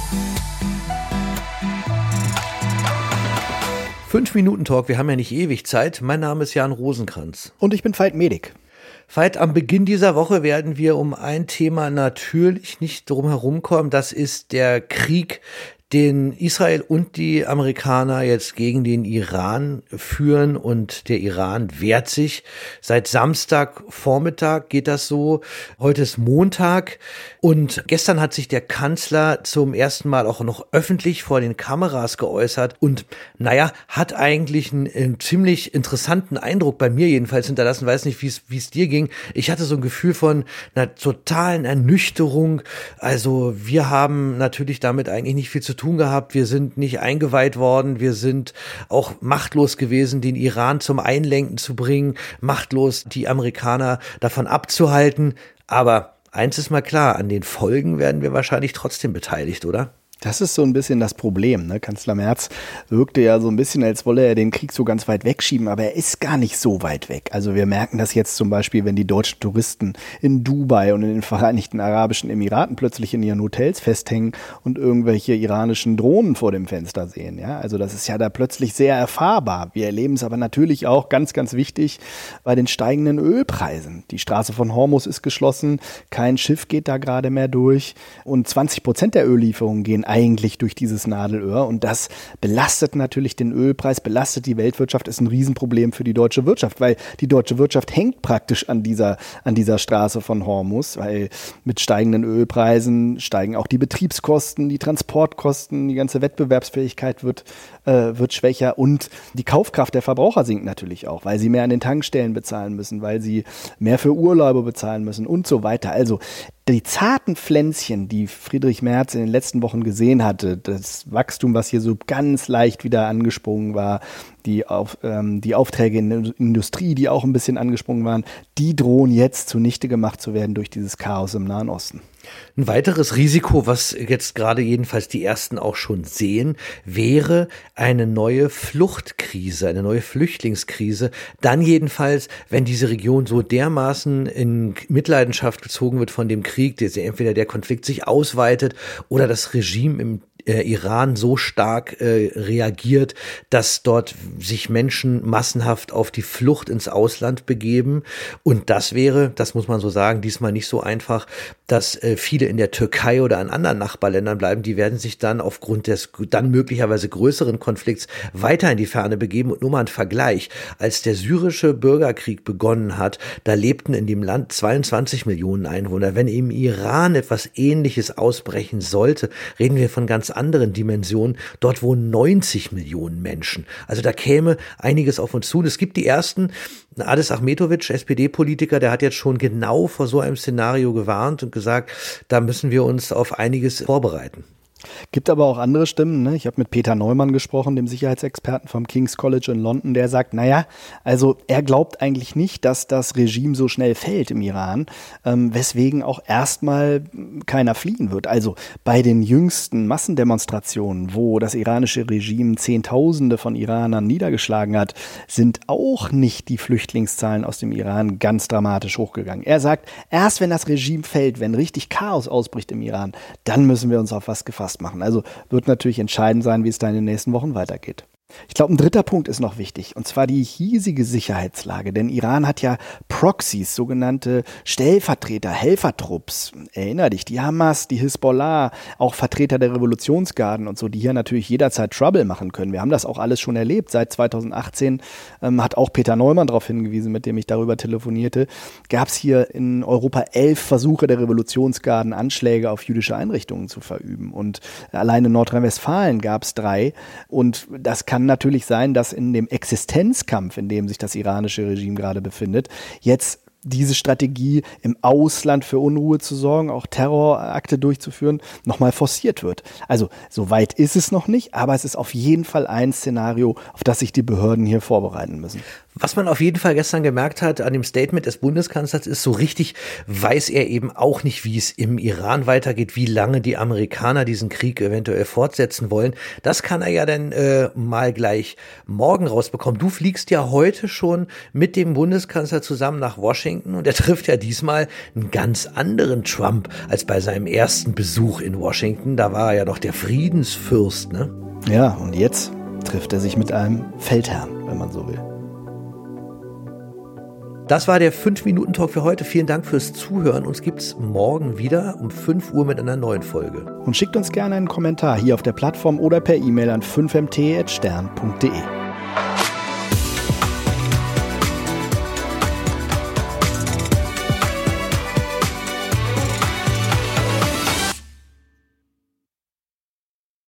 Fünf-Minuten-Talk, wir haben ja nicht ewig Zeit. Mein Name ist Jan Rosenkranz. Und ich bin Veit Medik. Veit, am Beginn dieser Woche werden wir um ein Thema natürlich nicht drum herum kommen. Das ist der Krieg, den Israel und die Amerikaner jetzt gegen den Iran führen, und der Iran wehrt sich. Seit Samstagvormittag geht das so. Heute ist Montag und gestern hat sich der Kanzler zum ersten Mal auch noch öffentlich vor den Kameras geäußert und hat eigentlich einen ziemlich interessanten Eindruck bei mir jedenfalls hinterlassen. Weiß nicht, wie es dir ging. Ich hatte so ein Gefühl von einer totalen Ernüchterung. Also wir haben natürlich damit eigentlich nicht viel zu tun gehabt. Wir sind nicht eingeweiht worden. Wir sind auch machtlos gewesen, den Iran zum Einlenken zu bringen, machtlos die Amerikaner davon abzuhalten. Aber eins ist mal klar, an den Folgen werden wir wahrscheinlich trotzdem beteiligt, oder? Das ist so ein bisschen das Problem, ne? Kanzler Merz wirkte ja so ein bisschen, als wolle er den Krieg so ganz weit wegschieben, aber er ist gar nicht so weit weg. Also wir merken das jetzt zum Beispiel, wenn die deutschen Touristen in Dubai und in den Vereinigten Arabischen Emiraten plötzlich in ihren Hotels festhängen und irgendwelche iranischen Drohnen vor dem Fenster sehen. Ja? Also das ist ja da plötzlich sehr erfahrbar. Wir erleben es aber natürlich auch, ganz, ganz wichtig, bei den steigenden Ölpreisen. Die Straße von Hormuz ist geschlossen, kein Schiff geht da gerade mehr durch und 20% der Öllieferungen gehen eigentlich durch dieses Nadelöhr, und das belastet natürlich den Ölpreis, belastet die Weltwirtschaft, ist ein Riesenproblem für die deutsche Wirtschaft, weil die deutsche Wirtschaft hängt praktisch an dieser Straße von Hormuz, weil mit steigenden Ölpreisen steigen auch die Betriebskosten, die Transportkosten, die ganze Wettbewerbsfähigkeit wird schwächer und die Kaufkraft der Verbraucher sinkt natürlich auch, weil sie mehr an den Tankstellen bezahlen müssen, weil sie mehr für Urlaube bezahlen müssen und so weiter. Also die zarten Pflänzchen, die Friedrich Merz in den letzten Wochen gesehen hatte, das Wachstum, was hier so ganz leicht wieder angesprungen war, die Aufträge in der Industrie, die auch ein bisschen angesprungen waren, die drohen jetzt zunichte gemacht zu werden durch dieses Chaos im Nahen Osten. Ein weiteres Risiko, was jetzt gerade jedenfalls die Ersten auch schon sehen, wäre eine neue Fluchtkrise, eine neue Flüchtlingskrise. Dann jedenfalls, wenn diese Region so dermaßen in Mitleidenschaft gezogen wird von dem Krieg, dass entweder der Konflikt sich ausweitet oder das Regime im Iran so stark reagiert, dass dort sich Menschen massenhaft auf die Flucht ins Ausland begeben. Und das wäre, das muss man so sagen, diesmal nicht so einfach, dass viele in der Türkei oder an anderen Nachbarländern bleiben. Die werden sich dann aufgrund des dann möglicherweise größeren Konflikts weiter in die Ferne begeben. Und nur mal ein Vergleich: Als der syrische Bürgerkrieg begonnen hat, da lebten in dem Land 22 Millionen Einwohner. Wenn im Iran etwas Ähnliches ausbrechen sollte, reden wir von ganz anderen Dimensionen. Dort wohnen 90 Millionen Menschen. Also da käme einiges auf uns zu. Es gibt die ersten, Adis Ahmetovic, SPD-Politiker, der hat jetzt schon genau vor so einem Szenario gewarnt und gesagt, da müssen wir uns auf einiges vorbereiten. Gibt aber auch andere Stimmen, ne? Ich habe mit Peter Neumann gesprochen, dem Sicherheitsexperten vom King's College in London, der sagt, also er glaubt eigentlich nicht, dass das Regime so schnell fällt im Iran, weswegen auch erstmal keiner fliehen wird. Also bei den jüngsten Massendemonstrationen, wo das iranische Regime Zehntausende von Iranern niedergeschlagen hat, sind auch nicht die Flüchtlingszahlen aus dem Iran ganz dramatisch hochgegangen. Er sagt, erst wenn das Regime fällt, wenn richtig Chaos ausbricht im Iran, dann müssen wir uns auf was gefasst machen. Also wird natürlich entscheidend sein, wie es da in den nächsten Wochen weitergeht. Ich glaube, ein dritter Punkt ist noch wichtig, und zwar die hiesige Sicherheitslage. Denn Iran hat ja Proxys, sogenannte Stellvertreter, Helfertrupps. Erinner dich, die Hamas, die Hisbollah, auch Vertreter der Revolutionsgarden und so, die hier natürlich jederzeit Trouble machen können. Wir haben das auch alles schon erlebt. Seit 2018 hat auch Peter Neumann darauf hingewiesen, mit dem ich darüber telefonierte, gab es hier in Europa 11 Versuche der Revolutionsgarden, Anschläge auf jüdische Einrichtungen zu verüben. Und allein in Nordrhein-Westfalen gab es 3. Und das kann natürlich sein, dass in dem Existenzkampf, in dem sich das iranische Regime gerade befindet, jetzt diese Strategie, im Ausland für Unruhe zu sorgen, auch Terrorakte durchzuführen, nochmal forciert wird. Also so weit ist es noch nicht, aber es ist auf jeden Fall ein Szenario, auf das sich die Behörden hier vorbereiten müssen. Was man auf jeden Fall gestern gemerkt hat an dem Statement des Bundeskanzlers ist, so richtig weiß er eben auch nicht, wie es im Iran weitergeht, wie lange die Amerikaner diesen Krieg eventuell fortsetzen wollen. Das kann er ja dann mal gleich morgen rausbekommen. Du fliegst ja heute schon mit dem Bundeskanzler zusammen nach Washington und er trifft ja diesmal einen ganz anderen Trump als bei seinem ersten Besuch in Washington. Da war er ja noch der Friedensfürst, ne? Ja, und jetzt trifft er sich mit einem Feldherrn, wenn man so will. Das war der 5-Minuten-Talk für heute. Vielen Dank fürs Zuhören. Uns gibt's morgen wieder um 5 Uhr mit einer neuen Folge. Und schickt uns gerne einen Kommentar hier auf der Plattform oder per E-Mail an 5mt@stern.de.